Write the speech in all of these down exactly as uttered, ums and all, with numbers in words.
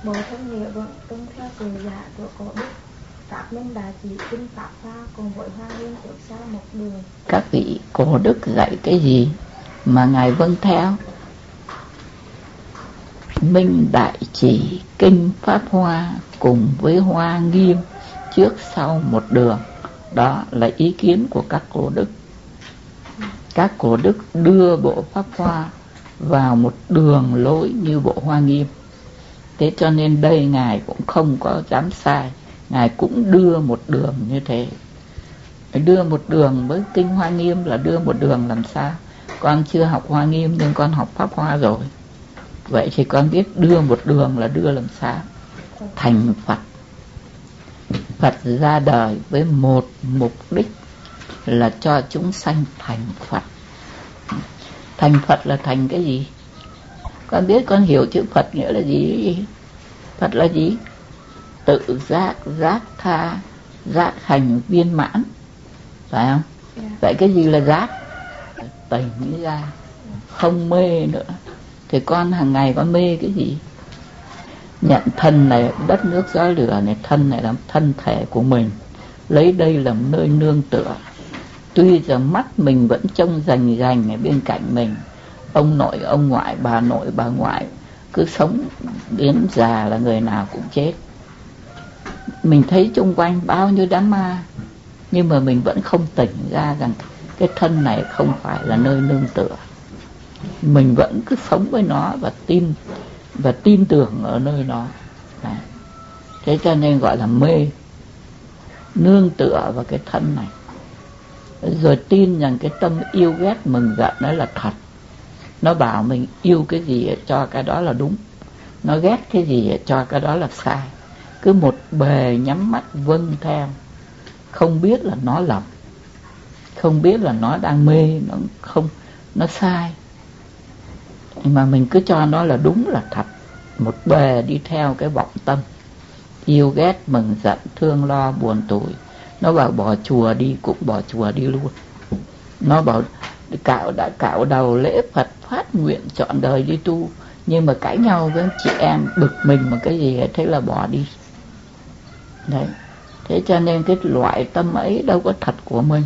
Bộ thân nghĩa vẫn tuân theo tự giả của cổ đức. Pháp Minh đã chỉ kinh Pháp Hoa cùng với Hoa Nghiêm trước sau một đường. Các vị cổ đức dạy cái gì mà ngài vâng theo? Minh đại chỉ kinh Pháp Hoa cùng với Hoa Nghiêm trước sau một đường. Đó là ý kiến của các cổ đức. Các cổ đức đưa bộ Pháp Hoa vào một đường lối như bộ Hoa Nghiêm. Thế cho nên đây ngài cũng không có dám sai, ngài cũng đưa một đường như thế. Đưa một đường với kinh Hoa Nghiêm là đưa một đường làm sao? Con chưa học Hoa Nghiêm nhưng con học Pháp Hoa rồi. Vậy thì con biết đưa một đường là đưa làm sao? Thành Phật. Phật ra đời với một mục đích là cho chúng sanh thành Phật. Thành Phật là thành cái gì? Con biết, con hiểu chữ Phật nghĩa là gì? Phật là gì? Tự giác, giác tha, giác hành viên mãn. Phải không? Yeah. Vậy cái gì là giác? Tỉnh ra, không mê nữa. Thì con hàng ngày con mê cái gì? Nhận thân này, đất nước gió lửa này, thân này là thân thể của mình, lấy đây làm nơi nương tựa. Tuy rằng mắt mình vẫn trông rành rành ở bên cạnh mình, ông nội, ông ngoại, bà nội, bà ngoại cứ sống đến già là người nào cũng chết. Mình thấy chung quanh bao nhiêu đám ma, nhưng mà mình vẫn không tỉnh ra rằng cái thân này không phải là nơi nương tựa. Mình vẫn cứ sống với nó và tin và tin tưởng ở nơi nó. Đấy. Thế cho nên gọi là mê, nương tựa vào cái thân này, rồi tin rằng cái tâm yêu ghét mừng giận đó là thật. Nó bảo mình yêu cái gì cho cái đó là đúng, nó ghét cái gì cho cái đó là sai. Cứ một bề nhắm mắt vâng theo, không biết là nó lầm, không biết là nó đang mê, nó không, nó sai, mà mình cứ cho nó là đúng là thật. Một bề đi theo cái vọng tâm yêu ghét mừng giận thương lo buồn tủi. Nó bảo bỏ chùa đi cũng bỏ chùa đi luôn. Nó bảo cạo đã cạo đầu lễ Phật phát nguyện chọn đời đi tu, nhưng mà cãi nhau với chị em bực mình mà cái gì thế là bỏ đi. Đấy. Thế cho nên cái loại tâm ấy đâu có thật của mình.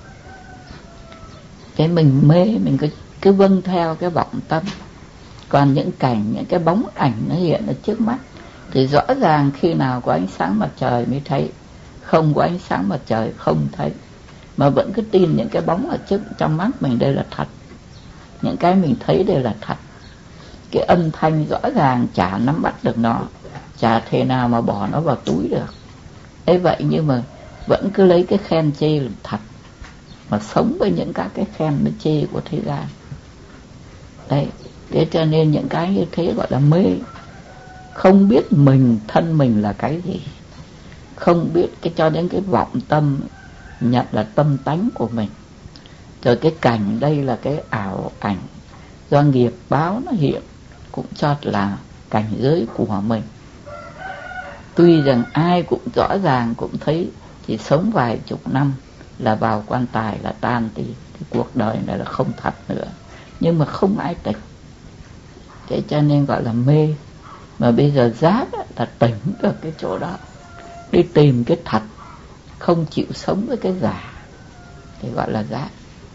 Cái mình mê, mình cứ, cứ vâng theo cái vọng tâm. Còn những cảnh, những cái bóng ảnh nó hiện ở trước mắt thì rõ ràng khi nào có ánh sáng mặt trời mới thấy, không có ánh sáng mặt trời không thấy. Mà vẫn cứ tin những cái bóng ở trước trong mắt mình đây là thật, những cái mình thấy đây là thật. Cái âm thanh rõ ràng chả nắm bắt được nó, chả thể nào mà bỏ nó vào túi được. Thế vậy nhưng mà vẫn cứ lấy cái khen chê làm thật, mà sống với những các cái khen nó chê của thế gian. Đấy, thế cho nên những cái như thế gọi là mê. Không biết mình, thân mình là cái gì, không biết cái cho đến cái vọng tâm nhận là tâm tánh của mình. Rồi cái cảnh đây là cái ảo ảnh do nghiệp báo nó hiện, cũng cho là cảnh giới của mình. Tuy rằng ai cũng rõ ràng cũng thấy chỉ sống vài chục năm là vào quan tài là tan thì cái cuộc đời này là không thật nữa, nhưng mà không ai tỉnh. Thế cho nên gọi là mê. Mà bây giờ giác là tỉnh được cái chỗ đó, đi tìm cái thật, không chịu sống với cái giả, thì gọi là giác.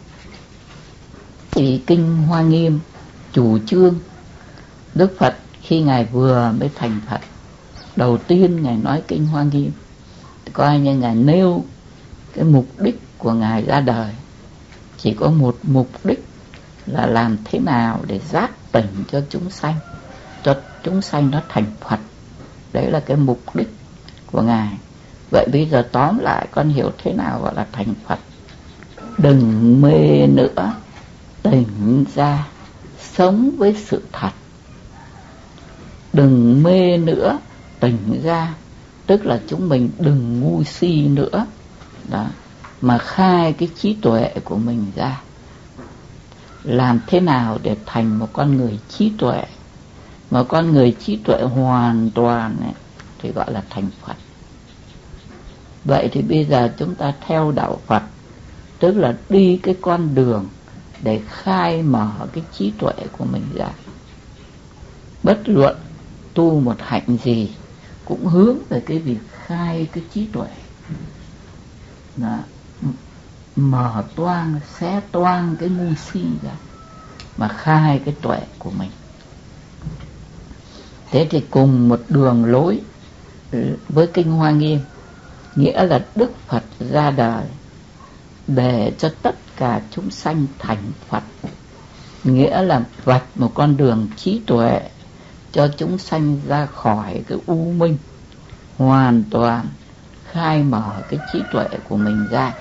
Thì kinh Hoa Nghiêm chủ trương Đức Phật khi ngài vừa mới thành Phật, đầu tiên ngài nói kinh Hoa Nghiêm, coi như ngài nêu cái mục đích của ngài ra đời chỉ có một mục đích là làm thế nào để giác tỉnh cho chúng sanh, cho chúng sanh nó thành Phật. Đấy là cái mục đích của ngài. Vậy bây giờ tóm lại con hiểu thế nào gọi là thành Phật. Đừng mê nữa, tỉnh ra, sống với sự thật. Đừng mê nữa, tỉnh ra, tức là chúng mình đừng ngu si nữa. Đó, mà khai cái trí tuệ của mình ra. Làm thế nào để thành một con người trí tuệ, mà con người trí tuệ hoàn toàn ấy, thì gọi là thành Phật. Vậy thì bây giờ chúng ta theo đạo Phật, tức là đi cái con đường để khai mở cái trí tuệ của mình ra. Bất luận tu một hạnh gì cũng hướng về cái việc khai cái trí tuệ, đó, mở toang, xé toang cái ngu si ra mà khai cái tuệ của mình. Thế thì cùng một đường lối với Kinh Hoa Nghiêm, nghĩa là Đức Phật ra đời để cho tất cả chúng sanh thành Phật, nghĩa là vạch một con đường trí tuệ cho chúng sanh ra khỏi cái u minh, hoàn toàn khai mở cái trí tuệ của mình ra.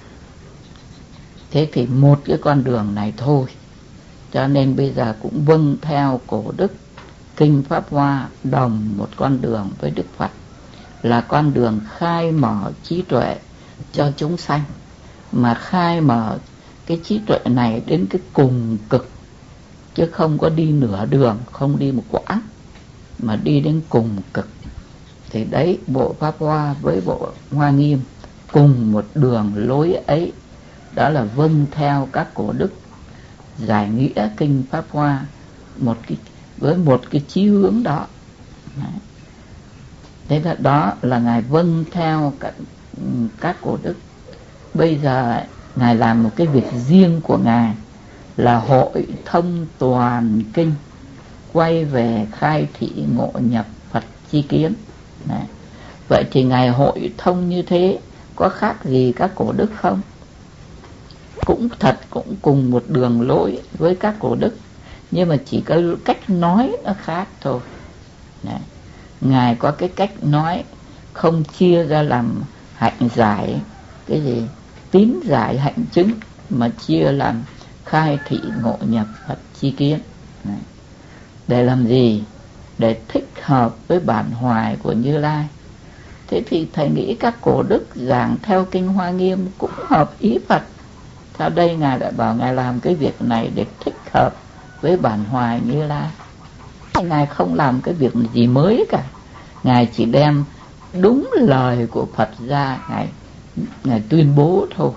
Thế thì một cái con đường này thôi, cho nên bây giờ cũng vâng theo cổ đức Kinh Pháp Hoa đồng một con đường với Đức Phật, là con đường khai mở trí tuệ cho chúng sanh, mà khai mở cái trí tuệ này đến cái cùng cực, chứ không có đi nửa đường, không đi một quãng, mà đi đến cùng cực. Thì đấy, bộ Pháp Hoa với bộ Hoa Nghiêm cùng một đường lối ấy, đó là vâng theo các cổ đức giải nghĩa Kinh Pháp Hoa một cái, với một cái chí hướng đó. Đấy. Thế là đó là Ngài vâng theo các, các cổ đức. Bây giờ Ngài làm một cái việc riêng của Ngài là hội thông toàn kinh, quay về khai thị ngộ nhập Phật chi kiến. Đấy. Vậy thì Ngài hội thông như thế có khác gì các cổ đức không? Cũng thật, cũng cùng một đường lối với các cổ đức, nhưng mà chỉ có cách nói nó khác thôi. Đấy. Ngài có cái cách nói không chia ra làm hạnh giải, cái gì tín giải hạnh chứng, mà chia làm khai thị ngộ nhập Phật chi kiến. Đấy. Để làm gì? Để thích hợp với bản hoài của Như Lai. Thế thì thầy nghĩ các cổ đức giảng theo Kinh Hoa Nghiêm cũng hợp ý Phật. Sau đây Ngài đã bảo Ngài làm cái việc này để thích hợp với bản hoài Như Lai. Ngài không làm cái việc gì mới cả, Ngài chỉ đem đúng lời của Phật ra, Ngài, Ngài tuyên bố thôi.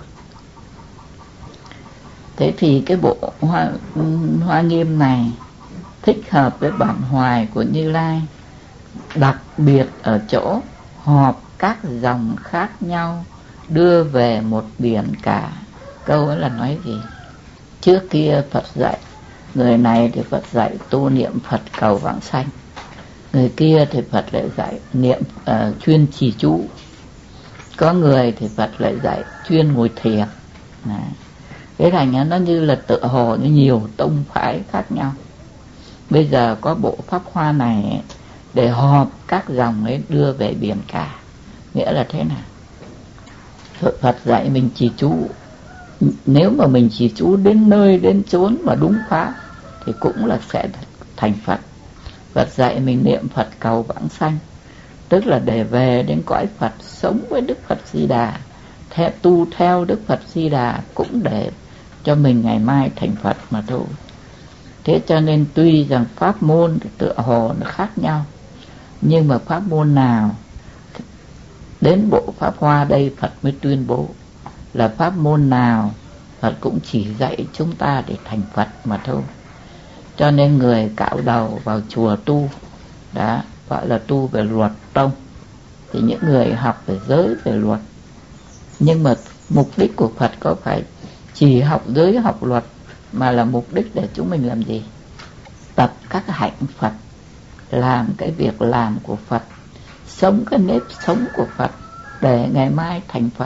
Thế thì cái bộ Hoa, Hoa Nghiêm này thích hợp với bản hoài của Như Lai, đặc biệt ở chỗ họp các dòng khác nhau đưa về một biển cả. Câu ấy là nói gì? Trước kia Phật dạy, người này thì Phật dạy tu niệm Phật cầu vãng sanh, người kia thì Phật lại dạy niệm uh, chuyên trì chú, có người thì Phật lại dạy chuyên ngồi thiền. Đấy. Cái thành nó như là tựa hồ như nhiều tông phái khác nhau. Bây giờ có bộ Pháp Hoa này để họp các dòng ấy đưa về biển cả. Nghĩa là thế nào? Phật dạy mình trì chú, nếu mà mình trì chú đến nơi đến chốn mà đúng pháp thì cũng là sẽ thành Phật. Phật dạy mình niệm Phật cầu vãng sanh, tức là để về đến cõi Phật, sống với Đức Phật Di Đà, theo, tu theo Đức Phật Di Đà, cũng để cho mình ngày mai thành Phật mà thôi. Thế cho nên tuy rằng pháp môn tựa hồ nó khác nhau, nhưng mà pháp môn nào đến bộ Pháp Hoa đây Phật mới tuyên bố là pháp môn nào Phật cũng chỉ dạy chúng ta để thành Phật mà thôi. Cho nên người cạo đầu vào chùa tu, đã gọi là tu về luật tông, thì những người học về giới, về luật. Nhưng mà mục đích của Phật có phải chỉ học giới, học luật, mà là mục đích để chúng mình làm gì? Tập các hạnh Phật, làm cái việc làm của Phật, sống cái nếp sống của Phật để ngày mai thành Phật.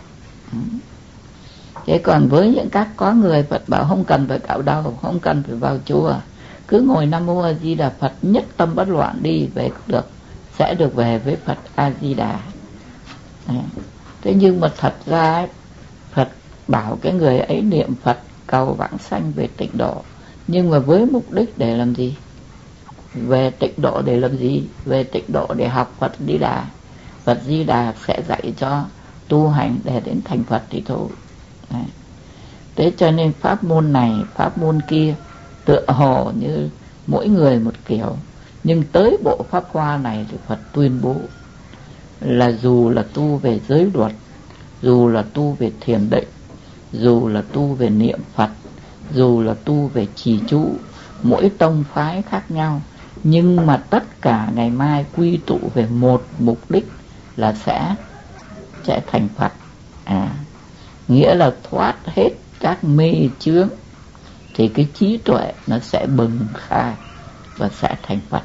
Thế còn với những các có người Phật bảo không cần phải cạo đầu, không cần phải vào chùa, cứ ngồi Nam Mô A Di Đà Phật, nhất tâm bất loạn đi về được, sẽ được về với Phật A Di Đà. Thế nhưng mà thật ra ấy, Phật bảo cái người ấy niệm Phật cầu vãng sanh về tịnh độ, nhưng mà với mục đích để làm gì? Về tịnh độ để làm gì? Về tịnh độ để học Phật Di Đà. Phật Di Đà sẽ dạy cho tu hành để đến thành Phật thì thôi. Đấy. Thế cho nên pháp môn này, pháp môn kia tựa hồ như mỗi người một kiểu, nhưng tới bộ Pháp Hoa này thì Phật tuyên bố là dù là tu về giới luật, dù là tu về thiền định, dù là tu về niệm Phật, dù là tu về trì chú, mỗi tông phái khác nhau, Nhưng mà tất cả ngày mai quy tụ về một mục đích là sẽ sẽ thành Phật. À, nghĩa là thoát hết các mê chướng thì cái trí tuệ nó sẽ bừng khai và sẽ thành Phật.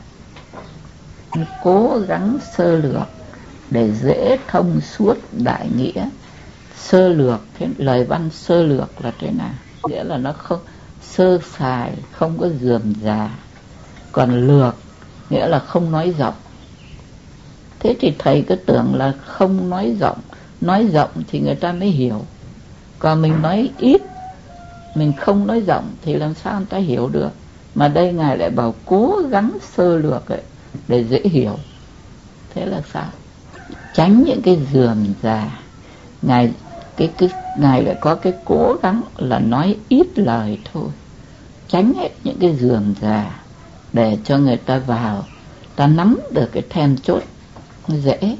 Cố gắng sơ lược để dễ thông suốt đại nghĩa. Sơ lược, cái lời văn sơ lược là thế nào? Nghĩa là nó không sơ sài, không có rườm rà. Còn lược nghĩa là không nói rộng. Thế thì thầy cứ tưởng là không nói rộng, nói rộng thì người ta mới hiểu. Còn mình nói ít, mình không nói rộng thì làm sao người ta hiểu được. Mà đây Ngài lại bảo cố gắng sơ lược ấy, để dễ hiểu. Thế là sao? Tránh những cái rườm rà. Ngài cái, cái, Ngài lại có cái cố gắng là nói ít lời thôi. Tránh hết những cái rườm rà để cho người ta vào, ta nắm được cái then chốt dễ.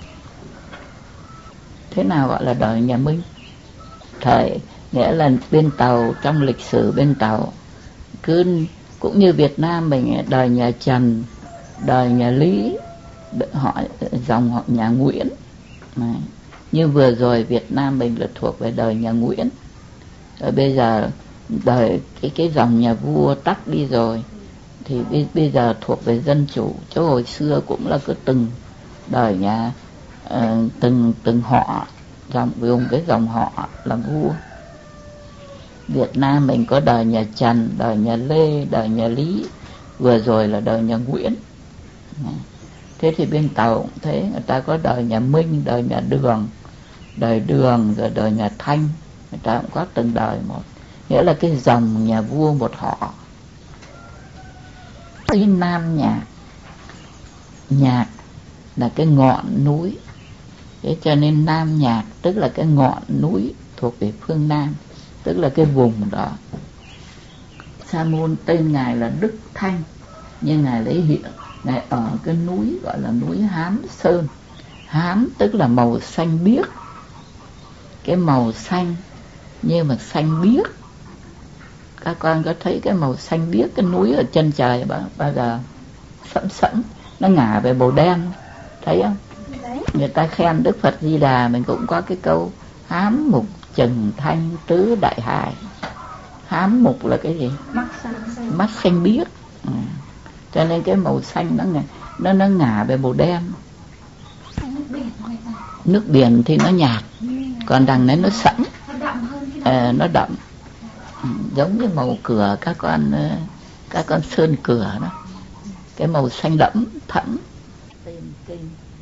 Thế nào gọi là đời nhà Minh? Thời nghĩa là bên Tàu, trong lịch sử bên Tàu, cứ cũng như Việt Nam mình, đời nhà Trần, đời nhà Lý, họ dòng họ nhà Nguyễn. Này. Như vừa rồi Việt Nam mình là thuộc về đời nhà Nguyễn. Rồi bây giờ đời cái cái dòng nhà vua tắt đi rồi thì bây, bây giờ thuộc về dân chủ. Chứ hồi xưa cũng là cứ từng đời nhà uh, từng từng họ dòng dùng cái dòng họ làm vua. Việt Nam mình có đời nhà Trần, đời nhà Lê, đời nhà Lý, vừa rồi là đời nhà Nguyễn. Thế thì bên Tàu cũng thế, người ta có đời nhà Minh, đời nhà Đường, đời Đường, rồi đời nhà Thanh, người ta cũng có từng đời một. Nghĩa là cái dòng nhà vua một họ. Cái Nam Nhạc, nhạc là cái ngọn núi. Thế cho nên Nam Nhạc tức là cái ngọn núi thuộc về phương Nam, tức là cái vùng đó. Sa môn tên Ngài là Đức Thanh, nhưng Ngài lấy hiện Ngài ở cái núi gọi là núi Hám Sơn. Hám tức là màu xanh biếc, cái màu xanh nhưng mà xanh biếc. Các con có thấy cái màu xanh biếc cái núi ở chân trời bao giờ sẫm sẫm nó ngả về màu đen, thấy không? Người ta khen Đức Phật Di Đà mình cũng có cái câu hám mục trần thanh tứ đại hài. Hám mục là cái gì? Mắt xanh, mắt xanh biếc. Ừ. Cho nên cái màu xanh nó ngả, nó nó ngả về màu đen. Nước biển thì nó nhạt, còn đằng đấy nó sẫm, à, nó đậm. Ừ, giống như màu cửa các con các con sơn cửa đó, cái màu xanh đậm thẫm. Tên kinh